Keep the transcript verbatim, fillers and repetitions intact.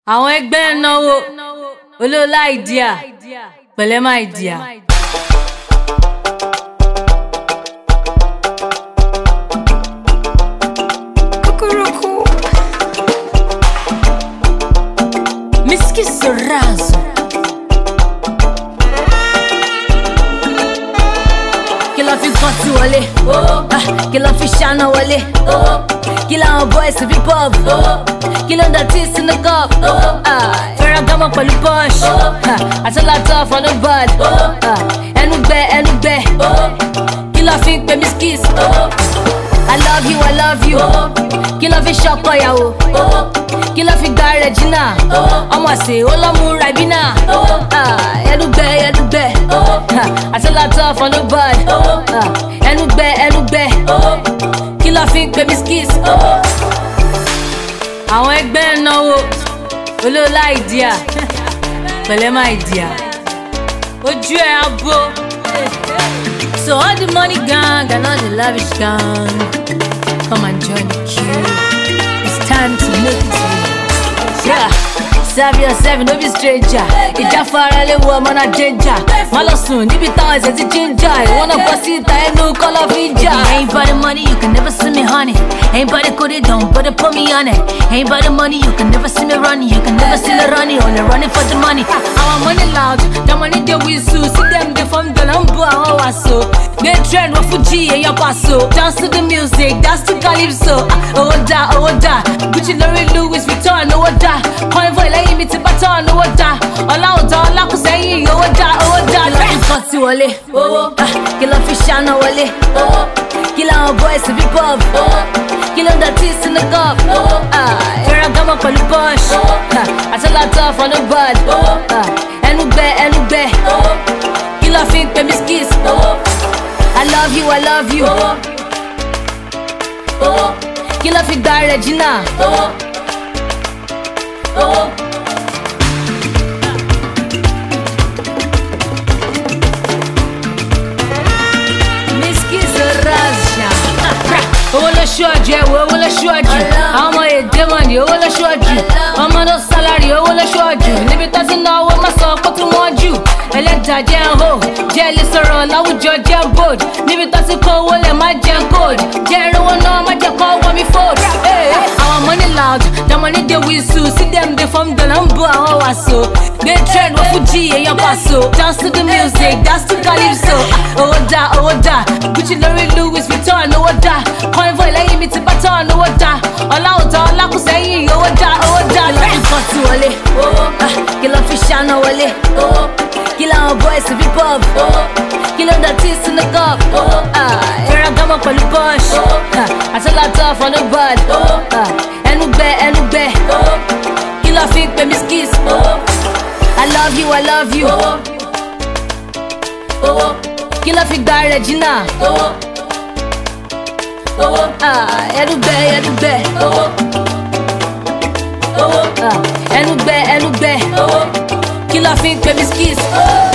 Àwọn ẹgbẹ́ náwó olóòlà ìdíà pẹ̀lẹ́ máa ìdíà. Miski Sorazo kí ló fi kàn sí wọlé, kí ló fi ṣáná wọlé, kí làwọn boys fi pub, kí ló ń dọ̀tí sínú cup, Ferragamo pẹ̀lú Porsche, àtọ́látọ́ for the bad, ẹnu gbẹ ẹnu gbẹ, kí ló fi ń pè mí skis, I love you, I love you, kí ló fi ṣọkọ ìyàwó, kí ló fi gba Regina, ọmọ àṣẹ ó lọ mú Ribena, ẹnu gbẹ ẹnu gbẹ, àtọ́látọ́ for the bad, ẹnu gbẹ ẹnu gbẹ, kí ló fi ń pè mí skis. Àwọn ẹgbẹ́ náwó olóòlà ìdíà pẹ̀lẹ́ máa ìdíà ojú ẹ̀ abo. So all the money gang and all the lavish gang, come and join the queue. It's time to make it real. Yeah, serve yourself, no be stranger. Ìjà fara lé wo ọmọ náà danger. Má lọ sùn níbi táwọn ẹsẹ̀ ti ginger. Ìwọ́n náà bọ́ sí ìta ẹnu kọ́lọ́ fi jà. Ain't by the money, you can never see me honey. Ain't by the goodie, don't but put me on it. Ain't by the money, you can never see me running. You can never see me running, only running for the money. Our money loud, the money they whistle. See them they from the number, our wasso. They trend with Fuji and your paso. Dance to the music, dance to Calypso. Oh da, oh da. Gucci, Louis, Louis Vuitton, oh da. Convoy like me to baton, oh da. All out, all out, say, oh da, oh da. Kill off Fossi wale, oh. Kill off Shana wale, oh. Kill our boys to be pub, oh. Kill on the teeth in the cup, oh. Ferragamo for the Porsche, I tell her tough on the bad, oh. Ẹnu gbẹ, ẹnu gbẹ, oh. Kill off ink, baby skis, oh. I love you, I love you, oh. Oh. Kill off gba Regina, oh. Oh. Miski Sorazo. Owó ló ṣọ́ọ̀jù ẹ̀wọ̀ owó ló ṣọ́ọ̀jù. Àwọn ọmọ èdè mọ̀nì owó ló ṣọ́ọ̀jù. Ọmọ ló sálárì owó ló ṣọ́ọ̀jù. Níbi tó ti náwó má sọ pé tí wọ́n jù. Ẹlẹ́dàá jẹ́ ń hò, jẹ́ lè sọ̀rọ̀ láwùjọ jẹ́ bold. Níbi tó ti kó owó lẹ̀ má jẹ́ gold. Jẹ́ irunwó náà má jẹ́ kó wọ́n mi fold. Our money loud, the money they whistle. See them they from the number, àwọn wàṣọ. They trend with Fuji and your paso. Dance to the music, dance to Calypso. Oh da, oh da. Gucci, Louis, Louis Vuitton, oh da. Convoy lẹ́yìn mi ti baton, oh da. Ọlá òtọ́ ọlá kù sẹ́yìn, oh da, oh da. Kí ló fi Fossi wọlé, kí ló fi Shana wọlé, kí làwọn boys fi pub, kí ló ń dọ̀tí sínú cup, Ferragamo pẹ̀lú Porsche, àtọ́látọ́ for the bad, ẹnu gbẹ ẹnu gbẹ, kí ló fi ń pè mí skis. I love you, I love you, kí ló fi gba Regina, ẹnu gbẹ ẹnu gbẹ, ẹnu gbẹ ẹnu gbẹ, kí ló fi ń pè mí skis.